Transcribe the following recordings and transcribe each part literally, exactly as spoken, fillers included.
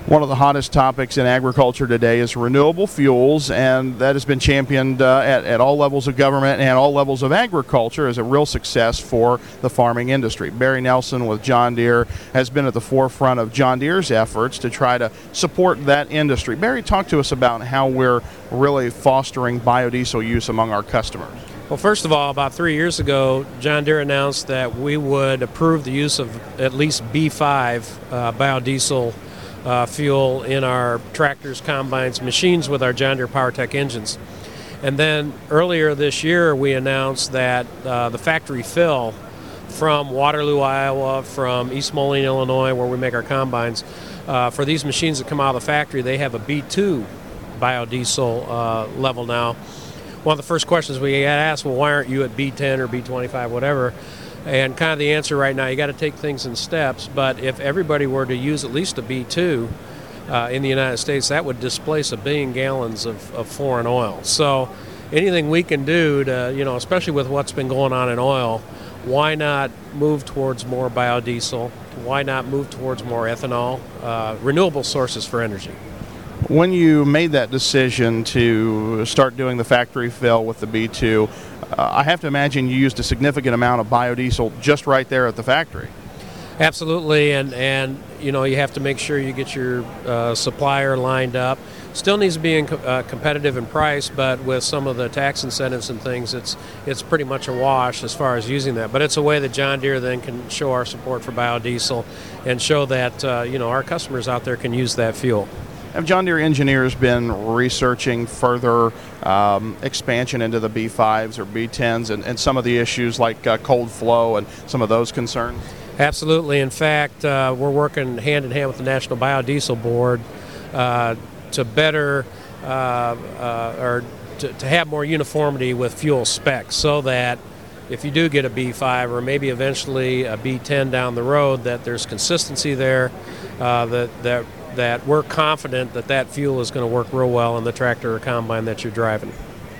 One of the hottest topics in agriculture today is renewable fuels, and that has been championed uh, at, at all levels of government and all levels of agriculture as a real success for the farming industry. Barry Nelson with John Deere has been at the forefront of John Deere's efforts to try to support that industry. Barry, talk to us about how we're really fostering biodiesel use among our customers. Well, first of all, about three years ago, John Deere announced that we would approve the use of at least B five uh, biodiesel Uh, fuel in our tractors, combines, machines with our John Deere PowerTech engines. And then earlier this year we announced that uh, the factory fill from Waterloo, Iowa, from East Moline, Illinois, where we make our combines, uh, for these machines that come out of the factory, they have a B two biodiesel uh, level now. One of the first questions we had asked, well, why aren't you at B ten or B twenty-five, whatever? And kind of the answer right now, you got to take things in steps, but if everybody were to use at least a B two uh, in the United States, that would displace a billion gallons of, of foreign oil. So anything we can do to, you know, especially with what's been going on in oil, why not move towards more biodiesel? Why not move towards more ethanol? Uh, renewable sources for energy. When you made that decision to start doing the factory fill with the B two, uh, I have to imagine you used a significant amount of biodiesel just right there at the factory. Absolutely, and, and you know, you have to make sure you get your uh, supplier lined up. Still needs to be in, uh, competitive in price, but with some of the tax incentives and things, it's it's pretty much a wash as far as using that. But it's a way that John Deere then can show our support for biodiesel and show that uh, you know, our customers out there can use that fuel. Have John Deere engineers been researching further um, expansion into the B fives or B tens and, and some of the issues like uh, cold flow and some of those concerns? Absolutely. In fact, uh, we're working hand in hand with the National Biodiesel Board uh, to better uh, uh, or to, to have more uniformity with fuel specs, so that if you do get a B five or maybe eventually a B ten down the road, that there's consistency there, uh, that that that we're confident that that fuel is going to work real well in the tractor or combine that you're driving.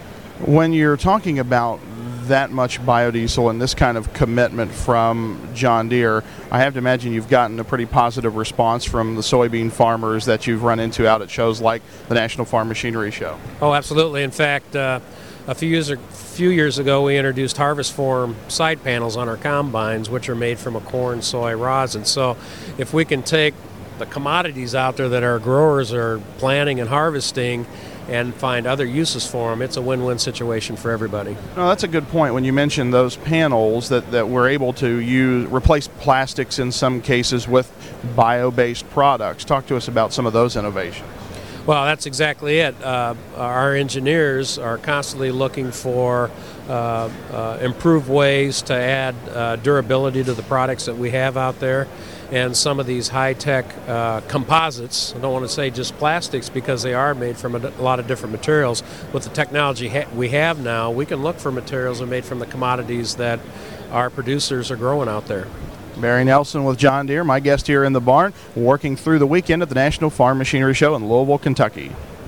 When you're talking about that much biodiesel and this kind of commitment from John Deere, I have to imagine you've gotten a pretty positive response from the soybean farmers that you've run into out at shows like the National Farm Machinery Show. Oh, absolutely. In fact, uh, a few years, few years ago we introduced Harvest Form side panels on our combines, which are made from a corn soy rosin. So if we can take the commodities out there that our growers are planting and harvesting and find other uses for them, it's a win-win situation for everybody. No, that's a good point. When you mentioned those panels that, that we're able to use, replace plastics in some cases with bio-based products. Talk to us about some of those innovations. Well, that's exactly it. Uh, our engineers are constantly looking for uh, uh, improved ways to add uh, durability to the products that we have out there. And some of these high-tech uh, composites, I don't want to say just plastics because they are made from a lot of different materials. With the technology ha- we have now, we can look for materials that are made from the commodities that our producers are growing out there. Barry Nelson with John Deere, my guest here in the barn, working through the weekend at the National Farm Machinery Show in Louisville, Kentucky.